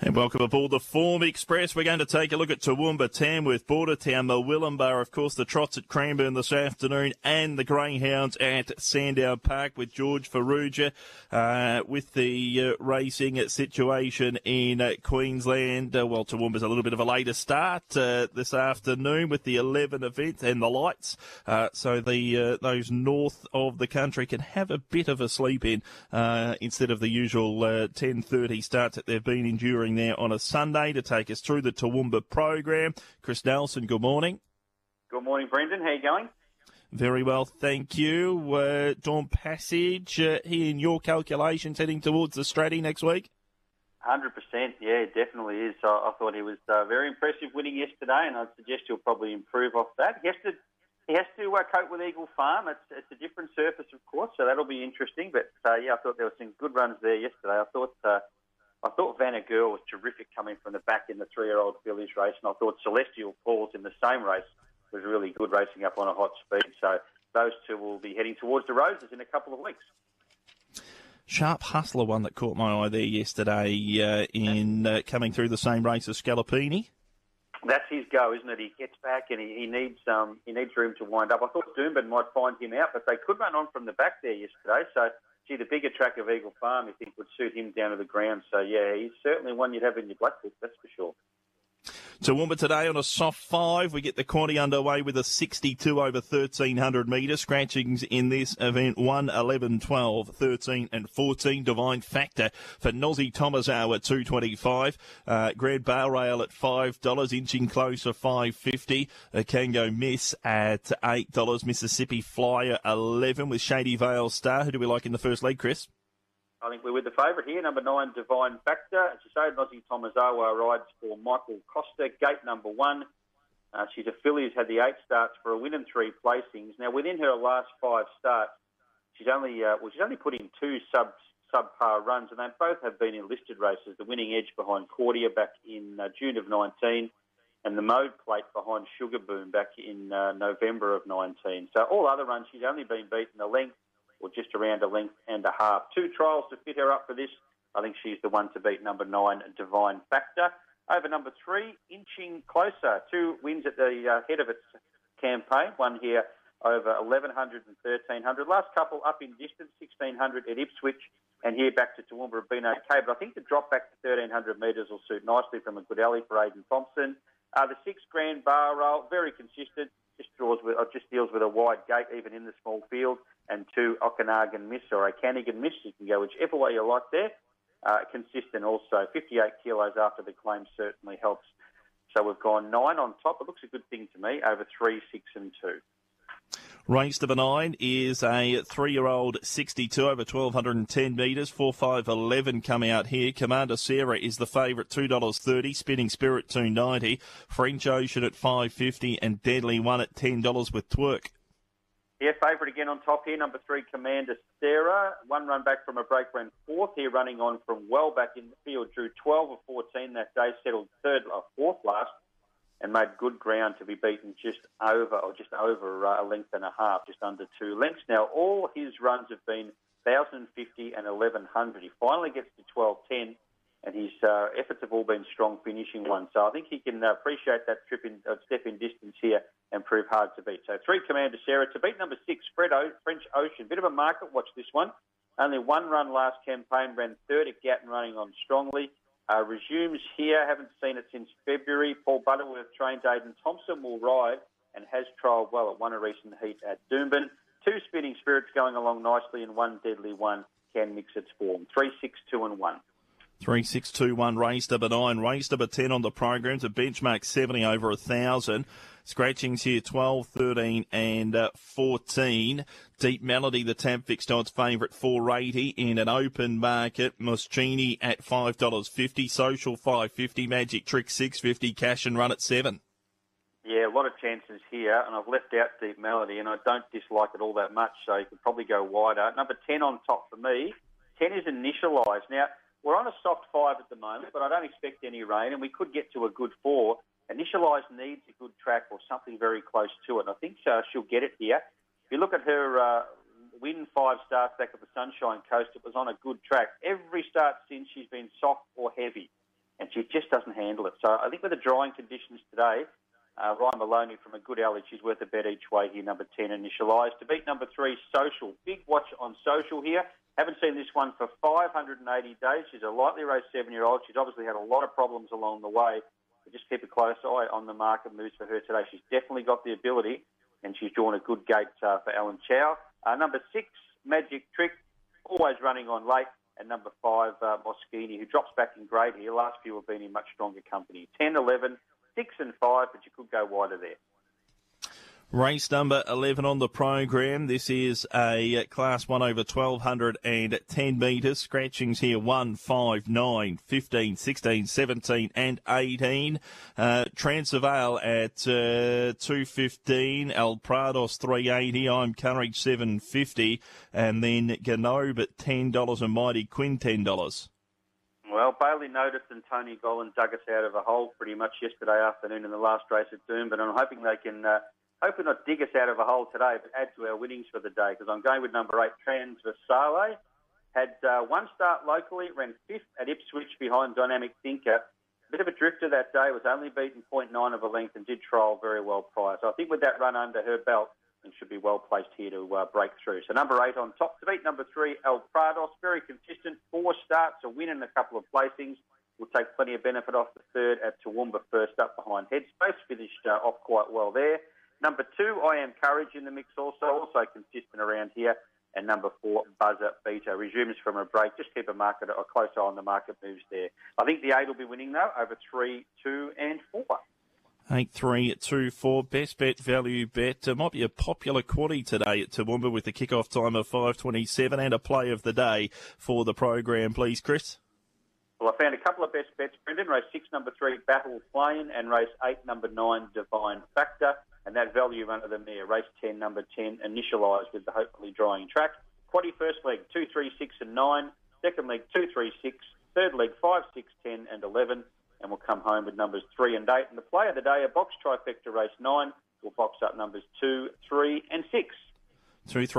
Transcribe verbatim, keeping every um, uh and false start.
And welcome aboard the Form Express. We're going to take a look at Toowoomba, Tamworth, Bordertown, Murwillumbah, of course, the trots at Cranbourne this afternoon, and the Greyhounds at Sandown Park with George Ferrugia. Uh, with the uh, racing situation in uh, Queensland, uh, well, Toowoomba's a little bit of a later start uh, this afternoon with the eleven event and the lights. Uh, so the uh, those north of the country can have a bit of a sleep in uh, instead of the usual uh, ten thirty starts that they've been enduring there on a Sunday. To take us through the Toowoomba program, Chris Nelson, good morning. Good morning, Brendan. How are you going? Very well, thank you. Uh, Dawn Passage, uh, here in your calculations, heading towards the Stratty next week? one hundred percent, yeah, it definitely is. I, I thought he was uh, very impressive winning yesterday, and I'd suggest he'll probably improve off that. He has to, he has to uh, cope with Eagle Farm. It's, it's a different surface, of course, so that'll be interesting. But, uh, yeah, I thought there were some good runs there yesterday. I thought... Uh, I thought Vanna Girl was terrific coming from the back in the three-year-old fillies race, and I thought Celestial Falls in the same race was really good, racing up on a hot speed. So those two will be heading towards the Roses in a couple of weeks. Sharp Hustler, one that caught my eye there yesterday uh, in uh, coming through the same race as Scalapini. That's his go, isn't it? He gets back and he, he needs um, he needs room to wind up. I thought Doomben might find him out, but they could run on from the back there yesterday. So, gee, the bigger track of Eagle Farm, I think, would suit him down to the ground. So, yeah, he's certainly one you'd have in your black book, that's for sure. Toowoomba today on a soft five. We get the quantity underway with a sixty-two over thirteen hundred metres. Scratchings in this event, one, eleven, twelve, thirteen and fourteen. Divine Factor for Nosy Tomaso at two twenty-five. Uh, Grand Bale Rail at five dollars. Inching closer, five fifty. Uh, Kango Miss at eight dollars. Mississippi Flyer, eleven with Shady Vale Star. Who do we like in the first leg, Chris? I think we're with the favourite here, number nine, Divine Factor. As you say, Nosy Tomazawa rides for Michael Costa, gate number one. Uh, she's a filly who's had the eight starts for a win and three placings. Now, within her last five starts, she's only uh, well, she's only put in two sub subpar runs, and they both have been in listed races. The winning edge behind Cordia back in uh, June of nineteen, and the Mode Plate behind Sugar Boom back in uh, November of nineteen. So all other runs, she's only been beaten a length, or just around a length and a half. Two trials to fit her up for this. I think she's the one to beat, number nine, Divine Factor. Over number three, Inching Closer. Two wins at the uh, head of its campaign. One here over eleven hundred and thirteen hundred. Last couple up in distance, sixteen hundred at Ipswich, and here back to Toowoomba have been okay. But I think the drop back to thirteen hundred metres will suit nicely from a good alley for Aidan Thompson. Uh, the six Grand Bar Roll, very consistent. Just draws with, or just deals with a wide gate, even in the small field. And two, Okanagan Miss or a Canigan Miss. You can go whichever way you like there. Uh, consistent also. fifty-eight kilos after the claim certainly helps. So we've gone nine on top. It looks a good thing to me, over three, six and two. Race number nine is a three-year-old sixty-two over twelve ten metres, four five eleven come out here. Commander Sarah is the favourite, two dollars thirty. Spinning Spirit, two ninety. French Ocean at five fifty and Deadly One at ten dollars with Twerk. Yeah, favourite again on top here, number three, Commander Sarah. One run back from a break, ran fourth here, running on from well back in the field. Drew twelve of fourteen that day, settled third or fourth last, and made good ground to be beaten just over, or just over uh, a length and a half, just under two lengths. Now, all his runs have been one thousand fifty and eleven hundred. He finally gets to twelve ten, and his uh, efforts have all been strong finishing ones. So I think he can uh, appreciate that trip in, uh, step in distance here and prove hard to beat. So three, Commander Sarah. To beat number six, Fred o- French Ocean. Bit of a market watch, this one. Only one run last campaign, ran third at Gatton, running on strongly. Uh, resumes here, haven't seen it since February. Paul Butterworth trained. Aidan Thompson will ride and has trialled well at one a recent heat at Doomben. Two Spinning Spirits going along nicely, and one Deadly One can mix its form. Three, six, two and one. Three, six, two, one, race number nine. Race number ten on the program to benchmark seventy over a thousand. Scratchings here, twelve, thirteen and uh, fourteen. Deep Melody, the tab fixed odds favourite, four eighty. In an open market, Moschini at five dollars fifty. Social, five fifty. Magic Trick, six fifty. Cash and Run at seven. Yeah, a lot of chances here, and I've left out Deep Melody, and I don't dislike it all that much, so you could probably go wider. Number ten on top for me. ten is Initialised. Now, we're on a soft five at the moment, but I don't expect any rain, and we could get to a good four. Initialised needs a good track or something very close to it, and I think uh, she'll get it here. If you look at her uh, win five starts back at the Sunshine Coast, it was on a good track. Every start since, she's been soft or heavy, and she just doesn't handle it. So I think with the drying conditions today, uh, Ryan Maloney from a good alley, she's worth a bet each way here, number ten, Initialised. To beat number three, Social. Big watch on Social here. Haven't seen this one for five hundred eighty days. She's a lightly raced seven-year-old. She's obviously had a lot of problems along the way. But just keep a close eye on the market moves for her today. She's definitely got the ability, and she's drawn a good gate uh, for Alan Chow. Uh, number six, Magic Trick, always running on late. And number five, uh, Moschini, who drops back in grade here. Last few have been in much stronger company. ten, eleven, six and five, but you could go wider there. Race number eleven on the program. This is a Class one over twelve ten metres. Scratchings here one, five, nine, fifteen, sixteen, seventeen and eighteen. Uh, Transvaal at uh, two fifteen. El Prados three eighty. I'm Courage seven fifty. And then Ganobe at ten dollars and Mighty Quinn ten dollars. Well, Bailey Notice and Tony Gollan dug us out of a hole pretty much yesterday afternoon in the last race at Doomben, and I'm hoping they can... Uh, Hoping not dig us out of a hole today, but add to our winnings for the day, because I'm going with number eight, Transvaal. Had uh, one start locally, ran fifth at Ipswich behind Dynamic Thinker. Bit of a drifter that day, was only beaten point nine of a length and did trial very well prior. So I think with that run under her belt, it should be well placed here to uh, break through. So number eight on top. To beat number three, El Prados, very consistent. Four starts, a win and a couple of placings. We'll take plenty of benefit off the third at Toowoomba, first up behind Headspace. Finished uh, off quite well there. Number two, I Am Courage in the mix also, also consistent around here. And number four, Buzzer Beater, resumes from a break. Just keep a market, a close eye on the market moves there. I think the eight will be winning, though, over three, two and four. Eight, three, two, four. Best bet, value bet. Uh, might be a popular quaddie today at Toowoomba with the kick-off time of five twenty-seven and a play of the day for the program, please, Chris. Well, I found a couple of best bets, Brendan. Race six, number three, Battle Plane, and race eight, number nine, Divine Factor. And that value under them there, race ten, number ten, Initialised with the hopefully drying track. Quaddie first leg, two, three, six and nine. Second leg, two, three, six. Third leg, five, six, ten and eleven. And we'll come home with numbers three and eight. And the play of the day, a box trifecta race nine, will box up numbers two, three and six. Two, three.